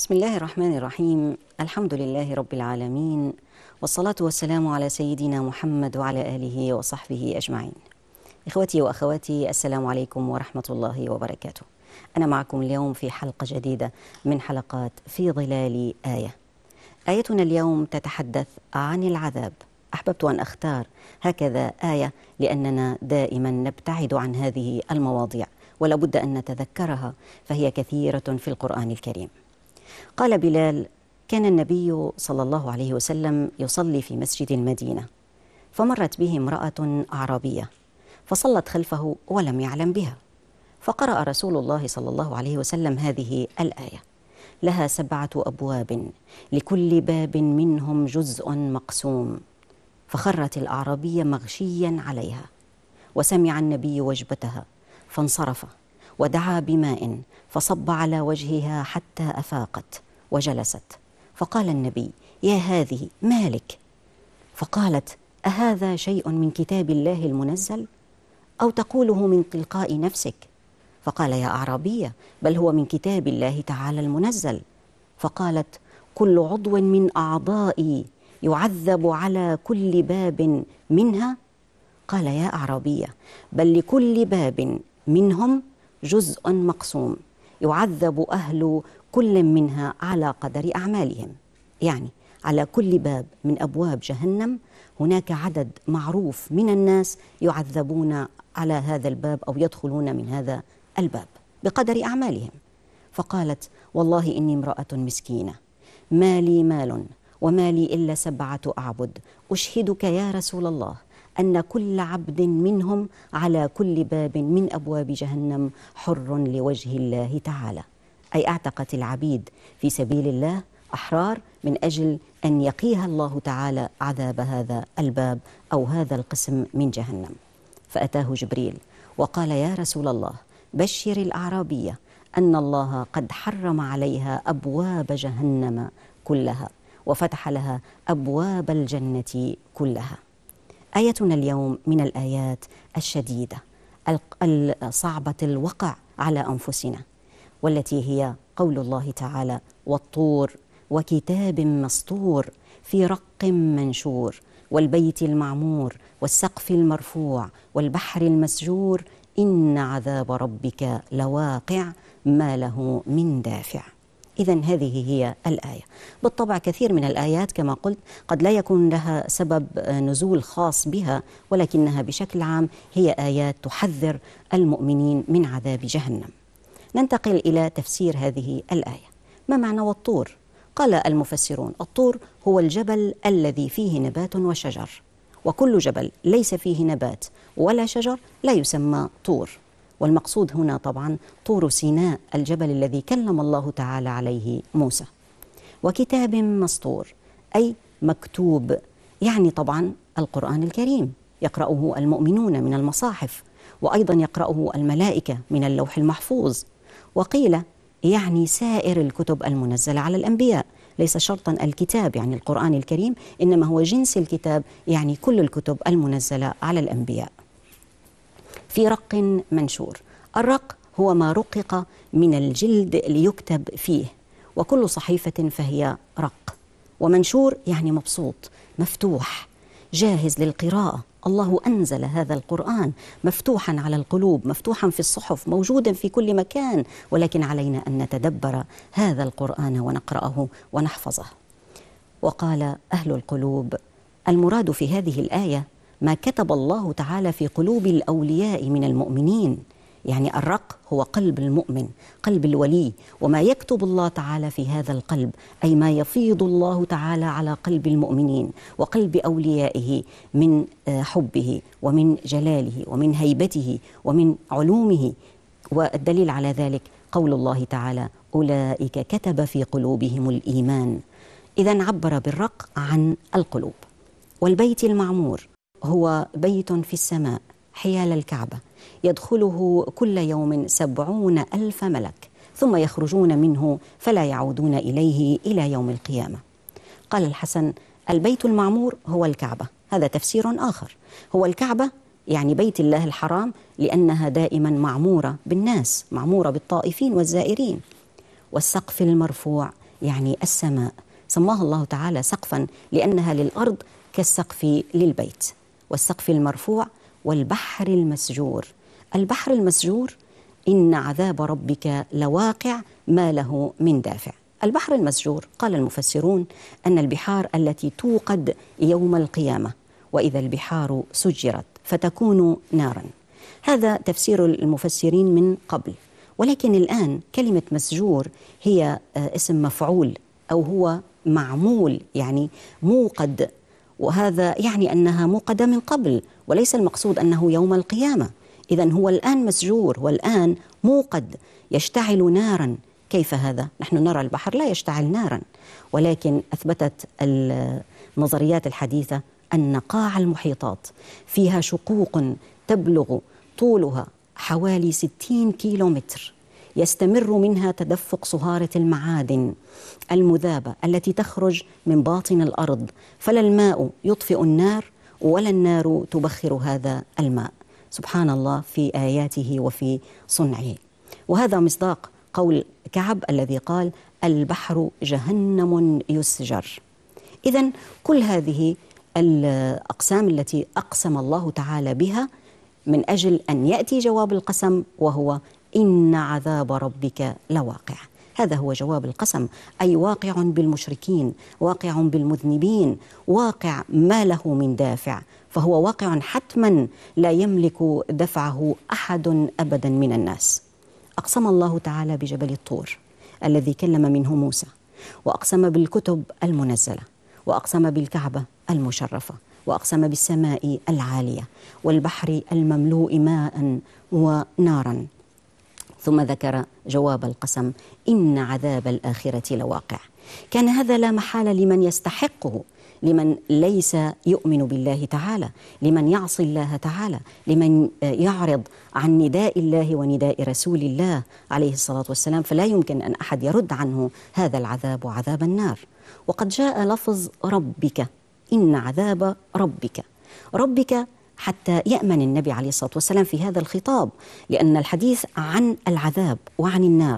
بسم الله الرحمن الرحيم. الحمد لله رب العالمين، والصلاة والسلام على سيدنا محمد وعلى آله وصحبه أجمعين. إخوتي وأخواتي، السلام عليكم ورحمة الله وبركاته. أنا معكم اليوم في حلقة جديدة من حلقات في ظلال آية. آيتنا اليوم تتحدث عن العذاب. أحببت أن أختار هكذا آية لأننا دائما نبتعد عن هذه المواضيع ولا بد أن نتذكرها، فهي كثيرة في القرآن الكريم. قال بلال: كان النبي صلى الله عليه وسلم يصلي في مسجد المدينة، فمرت به امرأة أعرابية فصلت خلفه ولم يعلم بها، فقرأ رسول الله صلى الله عليه وسلم هذه الآية: لها 7 أبواب لكل باب منهم جزء مقسوم. فخرت الأعرابية مغشيا عليها، وسمع النبي وجبتها فانصرف ودعا بماء فصب على وجهها حتى أفاقت وجلست. فقال النبي: يا هذه ما لك؟ فقالت: أهذا شيء من كتاب الله المنزل أو تقوله من تلقاء نفسك؟ فقال: يا أعرابية، بل هو من كتاب الله تعالى المنزل. فقالت: كل عضو من أعضائي يعذب على كل باب منها؟ قال: يا أعرابية، بل لكل باب منهم جزء مقسوم يعذب أهل كل منها على قدر أعمالهم. يعني على كل باب من أبواب جهنم هناك عدد معروف من الناس يعذبون على هذا الباب أو يدخلون من هذا الباب بقدر أعمالهم. فقالت: والله إني امرأة مسكينة، ما لي مال وما لي إلا 7 أعبد، أشهدك يا رسول الله أن كل عبد منهم على كل باب من أبواب جهنم حر لوجه الله تعالى، أي اعتقت العبيد في سبيل الله أحرار من أجل أن يقيها الله تعالى عذاب هذا الباب أو هذا القسم من جهنم. فأتاه جبريل وقال: يا رسول الله، بشر الأعرابية أن الله قد حرم عليها أبواب جهنم كلها وفتح لها أبواب الجنة كلها. آيتنا اليوم من الآيات الشديدة الصعبة الوقع على أنفسنا، والتي هي قول الله تعالى: والطور وكتاب مسطور في رق منشور والبيت المعمور والسقف المرفوع والبحر المسجور إن عذاب ربك لواقع ما له من دافع. إذن هذه هي الآية. بالطبع كثير من الآيات كما قلت قد لا يكون لها سبب نزول خاص بها، ولكنها بشكل عام هي آيات تحذر المؤمنين من عذاب جهنم. ننتقل إلى تفسير هذه الآية. ما معنى والطور؟ قال المفسرون: الطور هو الجبل الذي فيه نبات وشجر، وكل جبل ليس فيه نبات ولا شجر لا يسمى طور. والمقصود هنا طبعا طور سيناء، الجبل الذي كلم الله تعالى عليه موسى. وكتاب مسطور أي مكتوب، يعني طبعا القرآن الكريم يقرأه المؤمنون من المصاحف، وأيضا يقرأه الملائكة من اللوح المحفوظ. وقيل يعني سائر الكتب المنزلة على الأنبياء، ليس شرطا الكتاب يعني القرآن الكريم، إنما هو جنس الكتاب يعني كل الكتب المنزلة على الأنبياء. في رق منشور. الرق هو ما رقق من الجلد ليكتب فيه، وكل صحيفة فهي رق. ومنشور يعني مبسوط، مفتوح، جاهز للقراءة. الله أنزل هذا القرآن مفتوحا على القلوب، مفتوحا في الصحف، موجودا في كل مكان، ولكن علينا أن نتدبر هذا القرآن ونقرأه ونحفظه. وقال أهل القلوب: المراد في هذه الآية ما كتب الله تعالى في قلوب الأولياء من المؤمنين. يعني الرق هو قلب المؤمن، قلب الولي، وما يكتب الله تعالى في هذا القلب، أي ما يفيض الله تعالى على قلب المؤمنين وقلب أوليائه من حبه ومن جلاله ومن هيبته ومن علومه. والدليل على ذلك قول الله تعالى: أولئك كتب في قلوبهم الإيمان. إذن عبر بالرق عن القلوب. والبيت المعمور هو بيت في السماء حيال الكعبة، يدخله كل يوم 70,000 ملك، ثم يخرجون منه فلا يعودون إليه إلى يوم القيامة. قال الحسن: البيت المعمور هو الكعبة. هذا تفسير آخر. هو الكعبة يعني بيت الله الحرام، لأنها دائما معمورة بالناس، معمورة بالطائفين والزائرين. والسقف المرفوع يعني السماء، سماها الله تعالى سقفا لأنها للأرض كالسقف للبيت، والسقف المرفوع والبحر المسجور. البحر المسجور إن عذاب ربك لواقع ما له من دافع. البحر المسجور قال المفسرون أن البحار التي توقد يوم القيامة، وإذا البحار سجرت فتكون نارا. هذا تفسير المفسرين من قبل، ولكن الآن كلمة مسجور هي اسم مفعول أو هو معمول، يعني موقد، وهذا يعني أنها موقدة من قبل، وليس المقصود أنه يوم القيامة. إذن هو الآن مسجور والآن موقد يشتعل نارا. كيف هذا؟ نحن نرى البحر لا يشتعل نارا، ولكن أثبتت النظريات الحديثة أن قاع المحيطات فيها شقوق تبلغ طولها حوالي 60 كيلومتر، يستمر منها تدفق صهارة المعادن المذابة التي تخرج من باطن الأرض، فلا الماء يطفئ النار ولا النار تبخر هذا الماء. سبحان الله في آياته وفي صنعه. وهذا مصداق قول كعب الذي قال: البحر جهنم يسجر. إذن كل هذه الأقسام التي أقسم الله تعالى بها من أجل أن يأتي جواب القسم، وهو إن عذاب ربك لواقع. هذا هو جواب القسم، أي واقع بالمشركين، واقع بالمذنبين، واقع ما له من دافع، فهو واقع حتما لا يملك دفعه أحد أبدا من الناس. أقسم الله تعالى بجبل الطور الذي كلم منه موسى، وأقسم بالكتب المنزلة، وأقسم بالكعبة المشرفة، وأقسم بالسماء العالية، والبحر المملوء ماء ونارا، ثم ذكر جواب القسم: إن عذاب الآخرة لواقع. كان هذا لا محالة لمن يستحقه، لمن ليس يؤمن بالله تعالى، لمن يعصي الله تعالى، لمن يعرض عن نداء الله ونداء رسول الله عليه الصلاة والسلام، فلا يمكن أن أحد يرد عنه هذا العذاب وعذاب النار. وقد جاء لفظ ربك، إن عذاب ربك حتى يأمن النبي عليه الصلاة والسلام في هذا الخطاب، لأن الحديث عن العذاب وعن النار،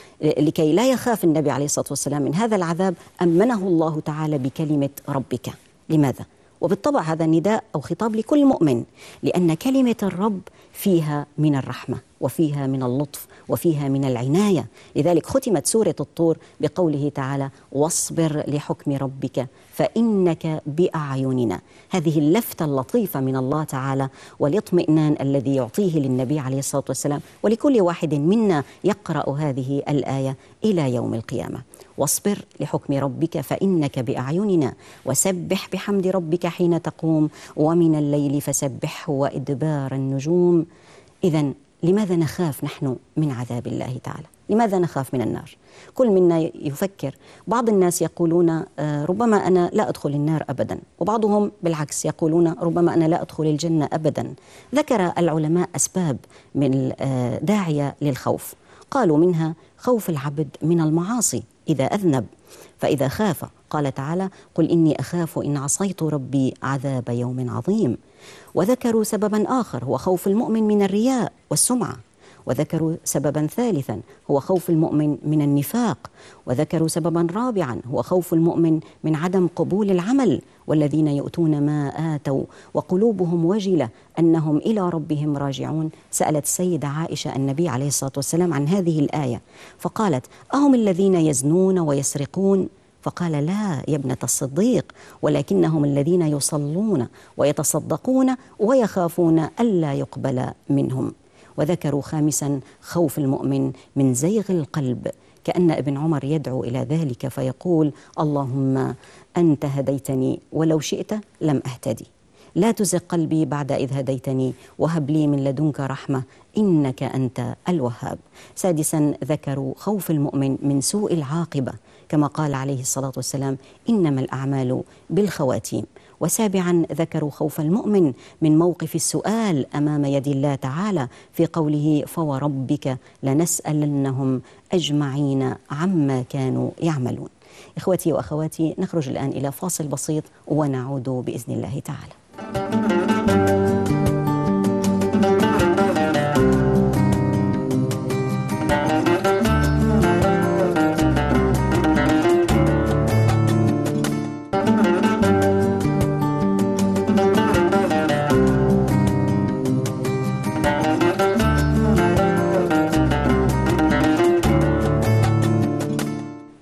لكي لا يخاف النبي عليه الصلاة والسلام من هذا العذاب أمنه الله تعالى بكلمة ربك. لماذا؟ وبالطبع هذا نداء أو خطاب لكل مؤمن، لأن كلمة الرب فيها من الرحمة وفيها من اللطف وفيها من العناية. لذلك ختمت سورة الطور بقوله تعالى: واصبر لحكم ربك فإنك بأعيننا. هذه اللفتة اللطيفة من الله تعالى والاطمئنان الذي يعطيه للنبي عليه الصلاة والسلام ولكل واحد منا يقرأ هذه الآية إلى يوم القيامة. واصبر لحكم ربك فإنك بأعيننا وسبح بحمد ربك حين تقوم ومن الليل فسبحه وإدبار النجوم. إذن لماذا نخاف نحن من عذاب الله تعالى؟ لماذا نخاف من النار؟ كل منا يفكر. بعض الناس يقولون ربما أنا لا أدخل النار أبدا، وبعضهم بالعكس يقولون ربما أنا لا أدخل الجنة أبدا. ذكر العلماء أسباب من داعية للخوف، قالوا منها خوف العبد من المعاصي إذا أذنب، فإذا خاف قال تعالى: قل إني أخاف إن عصيت ربي عذاب يوم عظيم. وذكروا سببا آخر هو خوف المؤمن من الرياء والسمعة، وذكروا سببا ثالثا هو خوف المؤمن من النفاق، وذكروا سببا رابعا هو خوف المؤمن من عدم قبول العمل، والذين يؤتون ما آتوا وقلوبهم وجلة أنهم إلى ربهم راجعون. سألت السيدة عائشة النبي عليه الصلاة والسلام عن هذه الآية فقالت: أهم الذين يزنون ويسرقون؟ فقال: لا يا ابنة الصديق، ولكنهم الذين يصلون ويتصدقون ويخافون ألا يقبل منهم. وذكروا خامسا خوف المؤمن من زيغ القلب، كأن ابن عمر يدعو إلى ذلك فيقول: اللهم أنت هديتني ولو شئت لم أهتدي، لا تزغ قلبي بعد إذ هديتني وهب لي من لدنك رحمة إنك أنت الوهاب. سادسا ذكروا خوف المؤمن من سوء العاقبة، كما قال عليه الصلاة والسلام: إنما الأعمال بالخواتيم. وسابعا ذكروا خوف المؤمن من موقف السؤال أمام يد الله تعالى في قوله: فوربك لنسألنهم أجمعين عما كانوا يعملون. إخوتي وأخواتي، نخرج الآن إلى فاصل بسيط ونعود بإذن الله تعالى.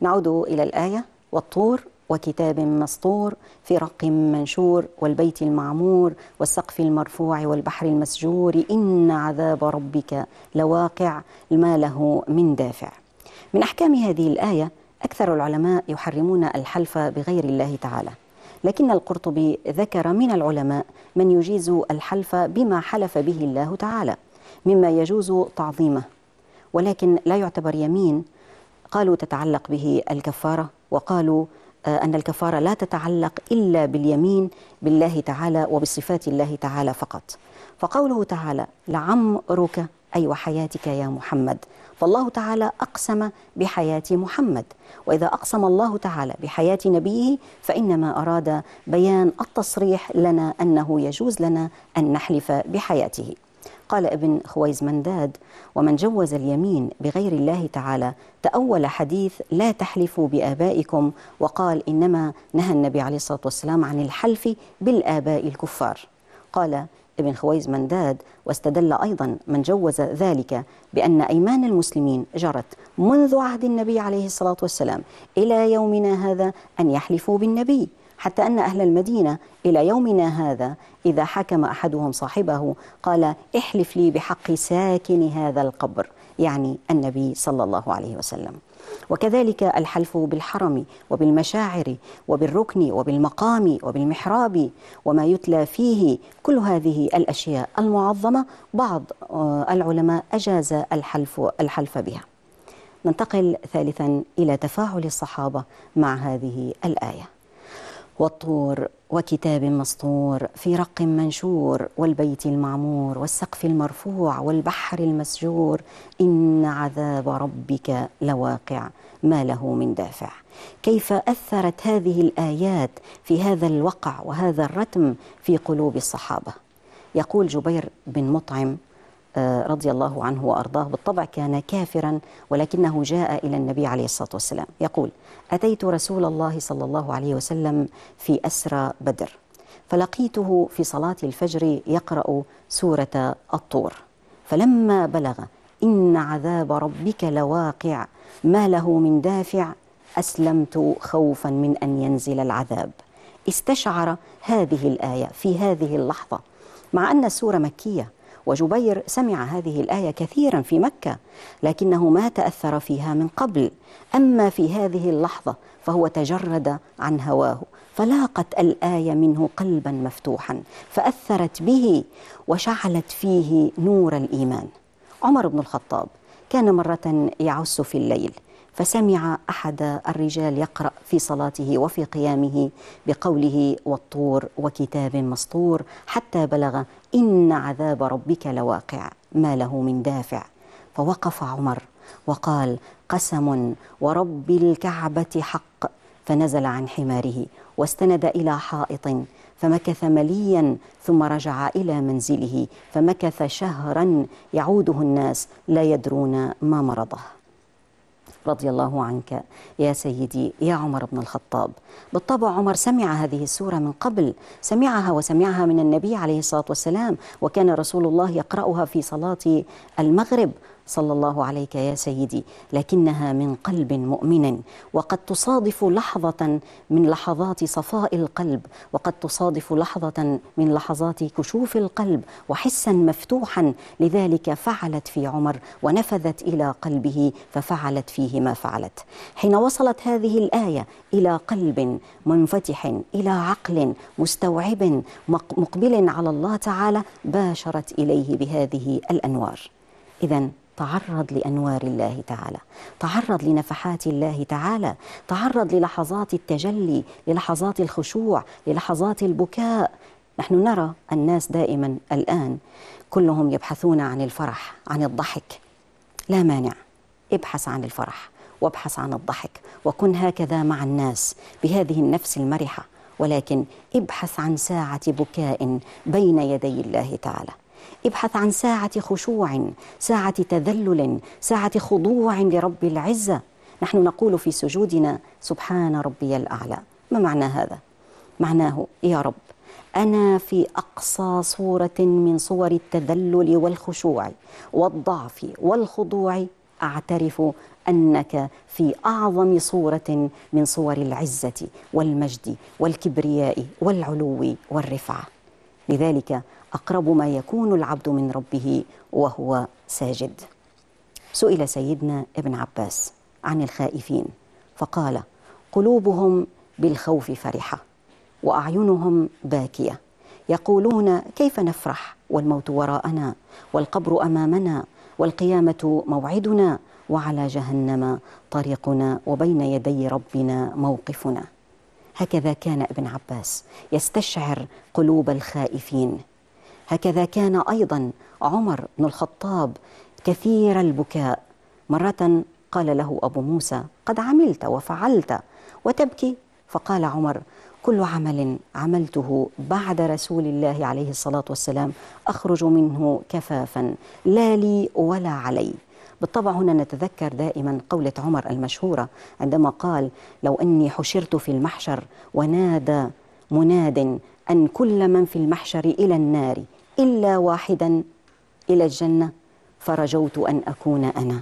نعود إلى الآية: والطور وكتاب مسطور في رق منشور والبيت المعمور والسقف المرفوع والبحر المسجور إن عذاب ربك لواقع ما له من دافع. من أحكام هذه الآية أكثر العلماء يحرمون الحلف بغير الله تعالى، لكن القرطبي ذكر من العلماء من يجيز الحلف بما حلف به الله تعالى مما يجوز تعظيمه، ولكن لا يعتبر يمين. قالوا تتعلق به الكفارة، وقالوا أن الكفارة لا تتعلق إلا باليمين بالله تعالى وبصفات الله تعالى فقط. فقوله تعالى لعمرك أي وحياتك يا محمد، فالله تعالى أقسم بحياة محمد، وإذا أقسم الله تعالى بحياة نبيه فإنما أراد بيان التصريح لنا أنه يجوز لنا أن نحلف بحياته. قال ابن خويزمنداد: ومن جوز اليمين بغير الله تعالى تأول حديث لا تحلفوا بآبائكم، وقال إنما نهى النبي عليه الصلاة والسلام عن الحلف بالآباء الكفار. قال ابن خويزمنداد: واستدل أيضا من جوز ذلك بأن أيمان المسلمين جرت منذ عهد النبي عليه الصلاة والسلام إلى يومنا هذا أن يحلفوا بالنبي، حتى أن أهل المدينة إلى يومنا هذا إذا حكم أحدهم صاحبه قال: احلف لي بحق ساكن هذا القبر، يعني النبي صلى الله عليه وسلم. وكذلك الحلف بالحرم وبالمشاعر وبالركن وبالمقام وبالمحراب وما يتلى فيه، كل هذه الأشياء المعظمة بعض العلماء أجاز الحلف بها. ننتقل ثالثا إلى تفاعل الصحابة مع هذه الآية: والطور وكتاب مسطور في رق منشور والبيت المعمور والسقف المرفوع والبحر المسجور إن عذاب ربك لواقع ما له من دافع. كيف أثرت هذه الآيات في هذا الوقع وهذا الرتم في قلوب الصحابة؟ يقول جبير بن مطعم رضي الله عنه وأرضاه، بالطبع كان كافرا ولكنه جاء إلى النبي عليه الصلاة والسلام، يقول: أتيت رسول الله صلى الله عليه وسلم في أسرى بدر، فلقيته في صلاة الفجر يقرأ سورة الطور، فلما بلغ إن عذاب ربك لواقع ما له من دافع أسلمت خوفا من أن ينزل العذاب. استشعر هذه الآية في هذه اللحظة، مع أن السورة مكية وجبير سمع هذه الآية كثيرا في مكة، لكنه ما تأثر فيها من قبل. أما في هذه اللحظة فهو تجرد عن هواه، فلاقت الآية منه قلبا مفتوحا فأثرت به وشعلت فيه نور الإيمان. عمر بن الخطاب كان مرة يعس في الليل، فسمع أحد الرجال يقرأ في صلاته وفي قيامه بقوله والطور وكتاب مسطور حتى بلغ إن عذاب ربك لواقع ما له من دافع، فوقف عمر وقال: قسم ورب الكعبة حق، فنزل عن حماره واستند إلى حائط فمكث مليا ثم رجع إلى منزله فمكث شهرا يعوده الناس لا يدرون ما مرضه. رضي الله عنك يا سيدي يا عمر بن الخطاب. بالطبع عمر سمع هذه السورة من قبل، سمعها وسمعها من النبي عليه الصلاة والسلام، وكان رسول الله يقرأها في صلاة المغرب صلى الله عليك يا سيدي، لكنها من قلب مؤمن، وقد تصادف لحظة من لحظات صفاء القلب، وقد تصادف لحظة من لحظات كشوف القلب وحسا مفتوحا، لذلك فعلت في عمر ونفذت إلى قلبه ففعلت فيه ما فعلت. حين وصلت هذه الآية إلى قلب منفتح، إلى عقل مستوعب مقبل على الله تعالى، باشرت إليه بهذه الأنوار. إذن تعرض لأنوار الله تعالى، تعرض لنفحات الله تعالى، تعرض للحظات التجلي، للحظات الخشوع، للحظات البكاء. نحن نرى الناس دائما الآن كلهم يبحثون عن الفرح، عن الضحك. لا مانع، ابحث عن الفرح وابحث عن الضحك، وكن هكذا مع الناس بهذه النفس المرحة، ولكن ابحث عن ساعة بكاء بين يدي الله تعالى. ابحث عن ساعة خشوع، ساعة تذلل، ساعة خضوع لرب العزة. نحن نقول في سجودنا سبحان ربي الأعلى. ما معنى هذا؟ معناه يا رب أنا في أقصى صورة من صور التذلل والخشوع والضعف والخضوع أعترف أنك في أعظم صورة من صور العزة والمجد والكبرياء والعلو والرفعة. لذلك أقرب ما يكون العبد من ربه وهو ساجد. سئل سيدنا ابن عباس عن الخائفين فقال: قلوبهم بالخوف فرحة وأعينهم باكية، يقولون كيف نفرح والموت وراءنا والقبر أمامنا والقيامة موعدنا وعلى جهنم طريقنا وبين يدي ربنا موقفنا. هكذا كان ابن عباس يستشعر قلوب الخائفين. هكذا كان أيضا عمر بن الخطاب كثير البكاء. مرة قال له أبو موسى: قد عملت وفعلت وتبكي؟ فقال عمر: كل عمل عملته بعد رسول الله عليه الصلاة والسلام أخرج منه كفافا لا لي ولا علي. بالطبع هنا نتذكر دائما قولة عمر المشهورة عندما قال: لو أني حشرت في المحشر ونادى مناد أن كل من في المحشر إلى النار إلا واحدا إلى الجنة فرجوت أن أكون أنا.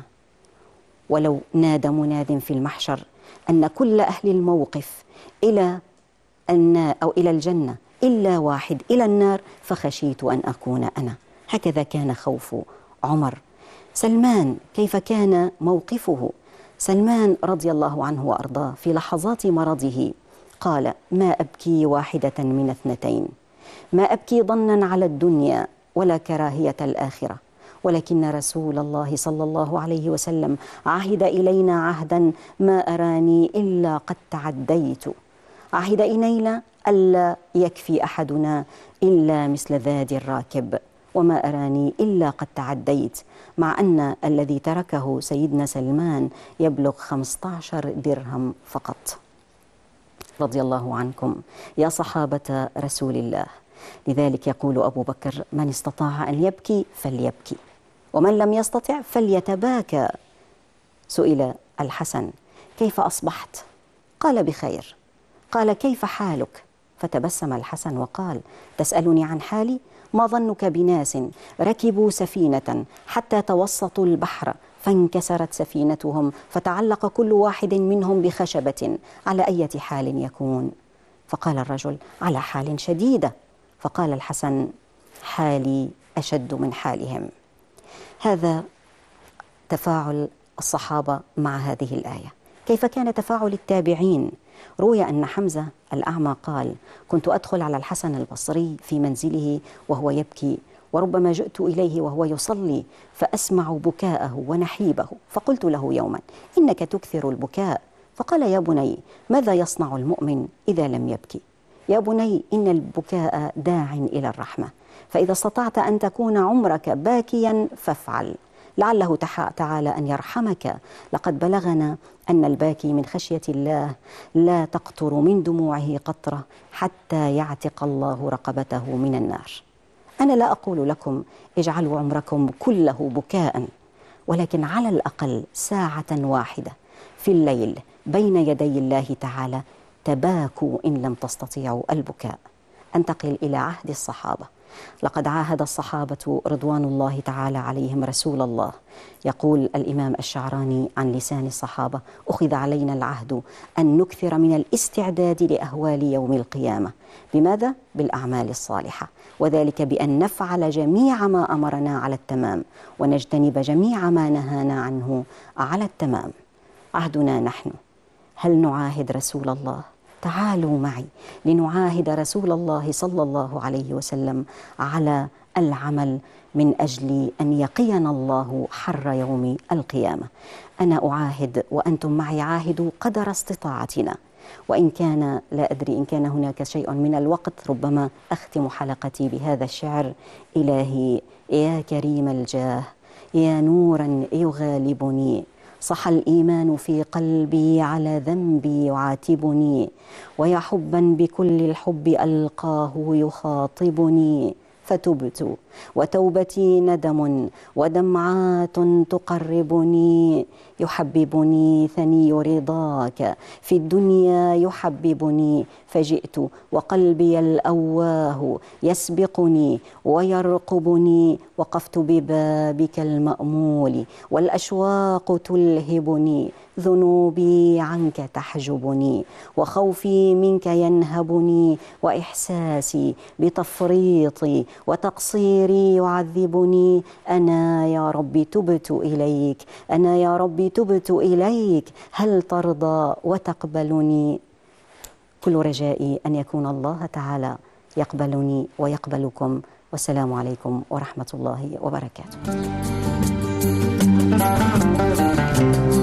ولو نادى مناد في المحشر أن كل أهل الموقف إلى النار أو إلى الجنة إلا واحد إلى النار فخشيت أن أكون أنا. هكذا كان خوف عمر. سلمان كيف كان موقفه؟ سلمان رضي الله عنه وأرضاه في لحظات مرضه قال: ما أبكي واحدة من اثنتين، ما أبكي ضنا على الدنيا ولا كراهية الآخرة، ولكن رسول الله صلى الله عليه وسلم عهد إلينا عهدا ما أراني إلا قد تعديت، عهد إلينا ألا يكفي أحدنا إلا مثل ذاد الراكب، وما أراني إلا قد تعديت، مع أن الذي تركه سيدنا سلمان يبلغ 15 درهم فقط. رضي الله عنكم يا صحابة رسول الله. لذلك يقول أبو بكر: من استطاع أن يبكي فليبكي، ومن لم يستطع فليتباكى. سئل الحسن: كيف أصبحت؟ قال: بخير. قال: كيف حالك؟ فتبسم الحسن وقال: تسألني عن حالي؟ ما ظنك بناس ركبوا سفينة حتى توسطوا البحر فانكسرت سفينتهم فتعلق كل واحد منهم بخشبة، على أي حال يكون؟ فقال الرجل: على حال شديدة. فقال الحسن: حالي أشد من حالهم. هذا تفاعل الصحابة مع هذه الآية. كيف كان تفاعل التابعين؟ روي أن حمزة الأعمى قال: كنت أدخل على الحسن البصري في منزله وهو يبكي، وربما جئت إليه وهو يصلي فأسمع بكاءه ونحيبه، فقلت له يوما: إنك تكثر البكاء. فقال: يا بني، ماذا يصنع المؤمن إذا لم يبكي؟ يا بني، إن البكاء داع إلى الرحمة، فإذا استطعت أن تكون عمرك باكيا فافعل، لعله تعالى أن يرحمك. لقد بلغنا أن الباكي من خشية الله لا تقطر من دموعه قطرة حتى يعتق الله رقبته من النار. أنا لا أقول لكم اجعلوا عمركم كله بكاء، ولكن على الأقل ساعة واحدة في الليل بين يدي الله تعالى تباكوا إن لم تستطيعوا البكاء. أنتقل إلى عهد الصحابة. لقد عاهد الصحابة رضوان الله تعالى عليهم رسول الله. يقول الإمام الشعراني عن لسان الصحابة: أخذ علينا العهد أن نكثر من الاستعداد لأهوال يوم القيامة. بماذا؟ بالأعمال الصالحة، وذلك بأن نفعل جميع ما أمرنا على التمام ونجتنب جميع ما نهانا عنه على التمام. عهدنا نحن، هل نعاهد رسول الله؟ تعالوا معي لنعاهد رسول الله صلى الله عليه وسلم على العمل من أجل أن يقينا الله حر يوم القيامة. أنا أعاهد وأنتم معي عاهدوا قدر استطاعتنا، وإن كان لا أدري إن كان هناك شيء من الوقت ربما أختم حلقتي بهذا الشعر: إلهي يا كريم الجاه يا نورا يغالبني، صح الإيمان في قلبي على ذنبي يعاتبني، ويا حبا بكل الحب ألقاه يخاطبني، فتبت وتوبتي ندم ودمعات تقربني. يحببني ثني رضاك في الدنيا يحببني، فجئت وقلبي الأواه يسبقني ويرقبني. وقفت ببابك المأمول والأشواق تلهبني، ذنوبي عنك تحجبني وخوفي منك ينهبني، وإحساسي بتفريطي وتقصيري يعذبني. أنا يا ربي تبت إليك، أنا يا ربي تبت إليك، هل ترضى وتقبلني؟ كل رجائي أن يكون الله تعالى يقبلني ويقبلكم. والسلام عليكم ورحمة الله وبركاته.